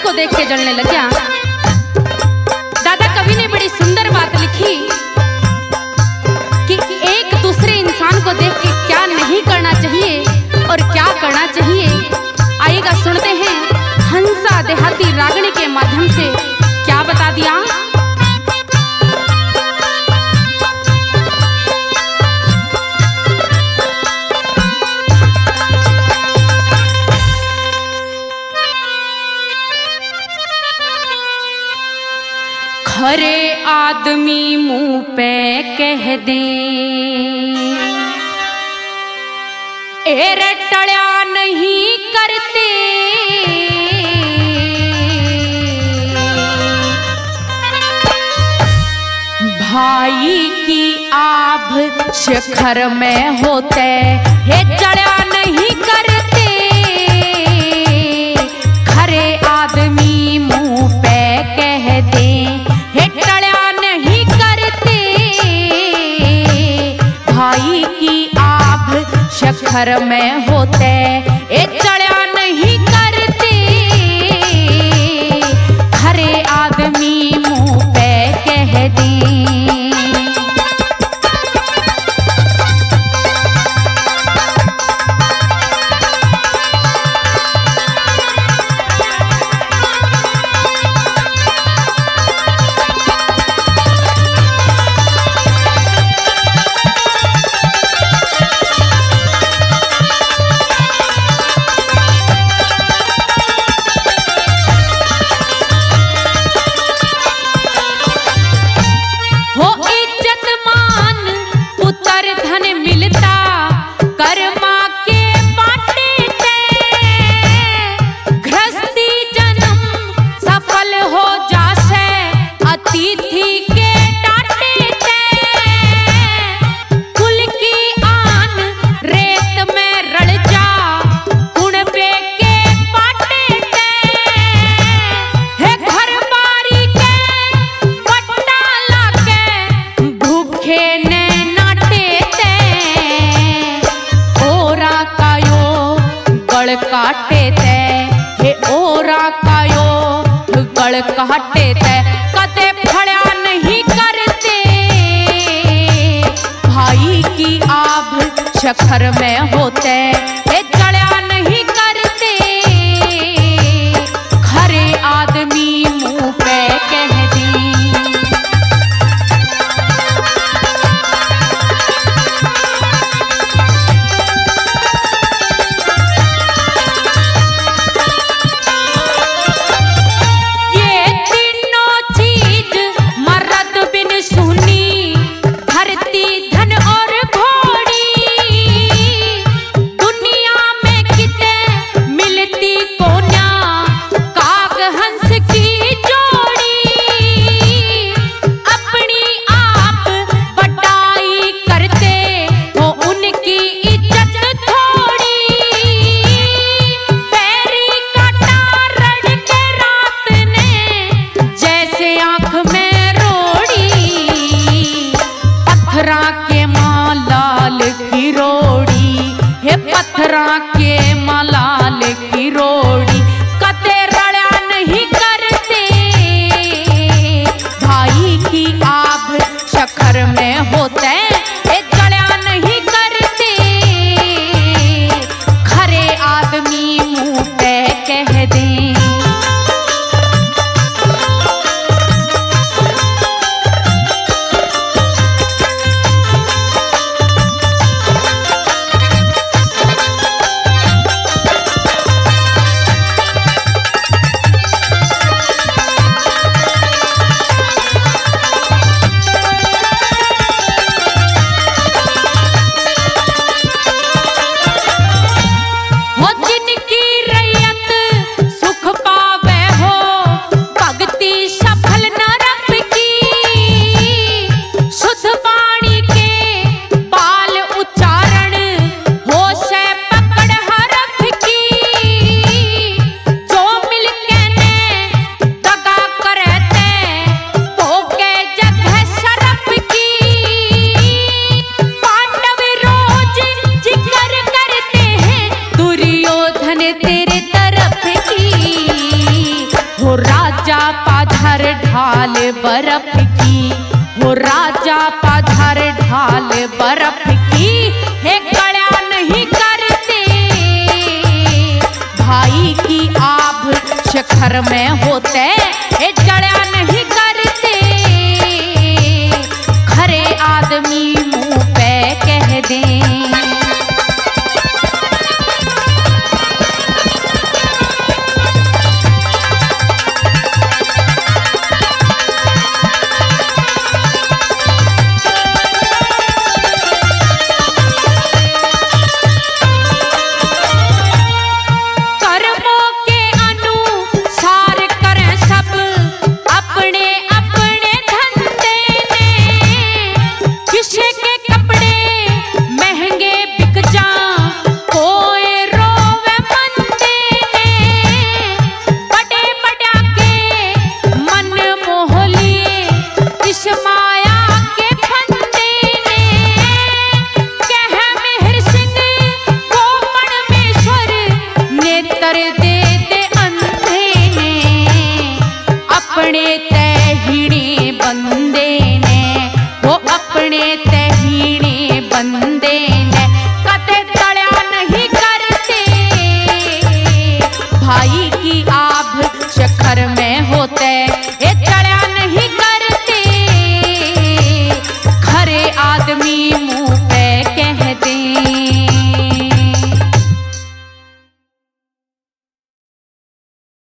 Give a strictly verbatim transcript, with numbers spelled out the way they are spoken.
को देख के जलने लग गया। दादा कवि ने बड़ी सुंदर बात लिखी कि एक दूसरे इंसान को देख के क्या नहीं करना चाहिए और क्या करना चाहिए। आइएगा सुनते हैं हंसा देहाती रागनी के माध्यम से क्या बता दिया। खरे आदमी मुंह पे कह दे एरे टळ्या नहीं करते, भाई की आभ शिखर में होते हे चढ़ा नहीं करते। खरे आदमी मुंह पे कह दे हे टळ्या नहीं करते, भाई की आभ शिखर में होते ए चढ़ा नहीं करते। खरे आदमी मुंह पे कह दे। काटे ते हे ओरा कायो गल काटे ते कदे फड़ा नहीं करते। भाई की आभ शिखर में होते हे चढ़ा नहीं करते। खरे आदमी मुंह पे कह दी। पत्थरा के मलाल की रोड़ी कते रड़ा नहीं करते। भाई की आभ शिखर में होते ए चढ़ा नहीं करते। खरे आदमी मुंह पे कह दे। हो राजा पधर ढाल बर्फ की है कड़ा नहीं करते, भाई की आभ शिखर में होते